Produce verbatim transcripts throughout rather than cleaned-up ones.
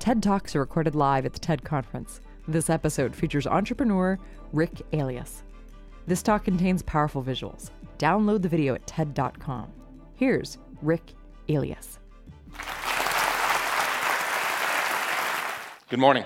TED Talks are recorded live at the TED Conference. This episode features entrepreneur Rick Alias. This talk contains powerful visuals. Download the video at ted dot com. Here's Rick Alias. Good morning.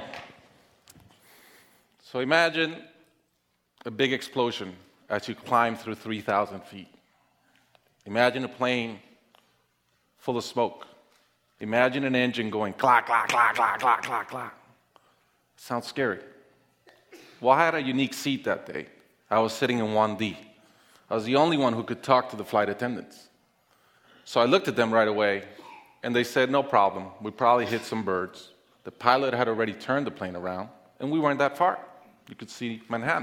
So imagine a big explosion as you climb through three thousand feet. Imagine a plane full of smoke. Imagine an engine going clack, clack, clack, clack, clack, clack, clack. Sounds scary. Well, I had a unique seat that day. I was sitting in one D. I was the only one who could talk to the flight attendants. So I looked at them right away, and they said, no problem. We probably hit some birds. The pilot had already turned the plane around, and we weren't that far. You could see Manhattan.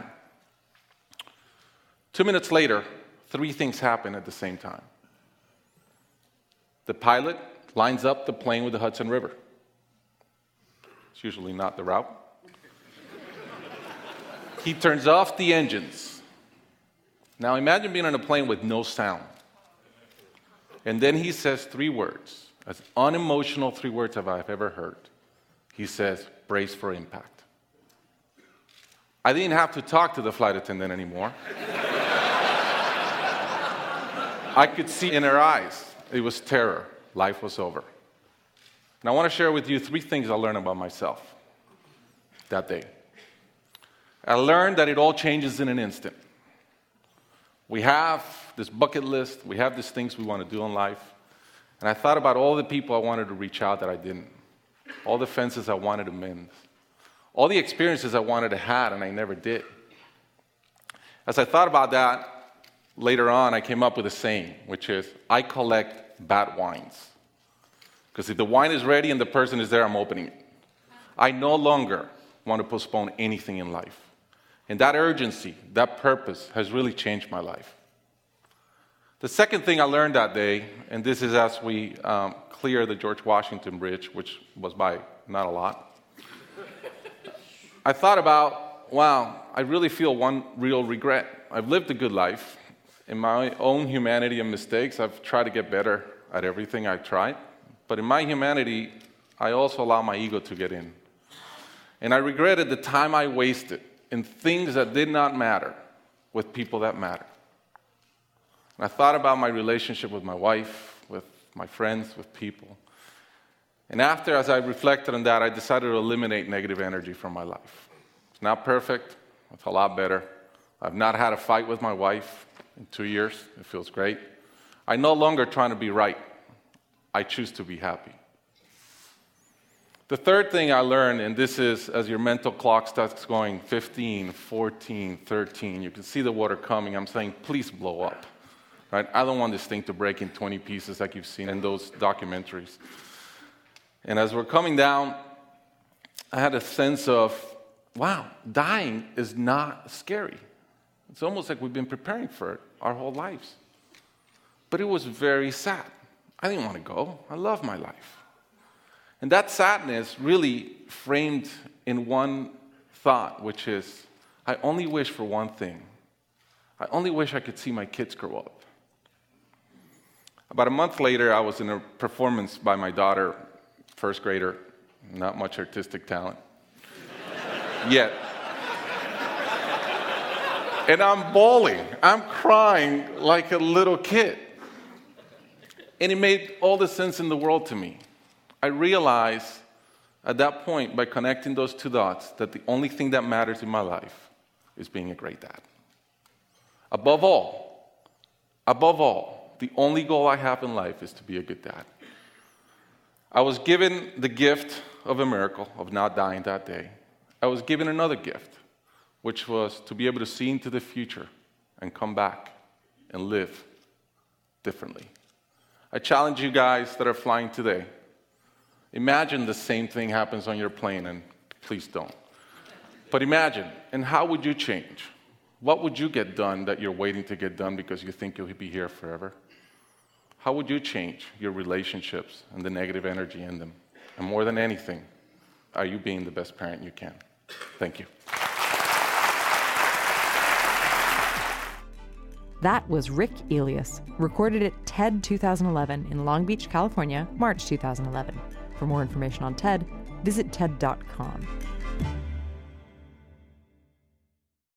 Two minutes later, three things happened at the same time. The pilot lines up the plane with the Hudson River. It's usually not the route. He turns off the engines. Now imagine being on a plane with no sound. And then he says three words, as unemotional three words as I've ever heard. He says, brace for impact. I didn't have to talk to the flight attendant anymore. I could see in her eyes, it was terror. Life was over. And I want to share with you three things I learned about myself that day. I learned that it all changes in an instant. We have this bucket list. We have these things we want to do in life. And I thought about all the people I wanted to reach out that I didn't. All the fences I wanted to mend. All the experiences I wanted to have and I never did. As I thought about that, later on I came up with a saying, which is, I collect bad wines. Because if the wine is ready and the person is there, I'm opening it. I no longer want to postpone anything in life. And that urgency, that purpose has really changed my life. The second thing I learned that day, and this is as we um, clear the George Washington Bridge, which was by not a lot, I thought about, wow, I really feel one real regret. I've lived a good life. In my own humanity and mistakes, I've tried to get better at everything I tried. But in my humanity, I also allow my ego to get in. And I regretted the time I wasted in things that did not matter with people that matter. And I thought about my relationship with my wife, with my friends, with people. And after, as I reflected on that, I decided to eliminate negative energy from my life. It's not perfect. It's a lot better. I've not had a fight with my wife in two years. It feels great. I'm no longer trying to be right. I choose to be happy. The third thing I learned, and this is as your mental clock starts going fifteen, fourteen, thirteen, you can see the water coming. I'm saying, please blow up. Right? I don't want this thing to break in twenty pieces like you've seen in those documentaries. And as we're coming down, I had a sense of, wow, dying is not scary. It's almost like we've been preparing for it our whole lives. But it was very sad. I didn't want to go. I love my life. And that sadness really framed in one thought, which is, I only wish for one thing. I only wish I could see my kids grow up. About a month later, I was in a performance by my daughter, first grader, not much artistic talent, yet. And I'm bawling. I'm crying like a little kid. And it made all the sense in the world to me. I realized at that point, by connecting those two dots, that the only thing that matters in my life is being a great dad. Above all, above all, the only goal I have in life is to be a good dad. I was given the gift of a miracle, of not dying that day. I was given another gift, which was to be able to see into the future and come back and live differently. I challenge you guys that are flying today. Imagine the same thing happens on your plane, and please don't. But imagine, and how would you change? What would you get done that you're waiting to get done because you think you'll be here forever? How would you change your relationships and the negative energy in them? And more than anything, are you being the best parent you can? Thank you. That was Rick Alias, recorded at TED twenty eleven in Long Beach, California, March two thousand eleven. For more information on TED, visit T E D dot com.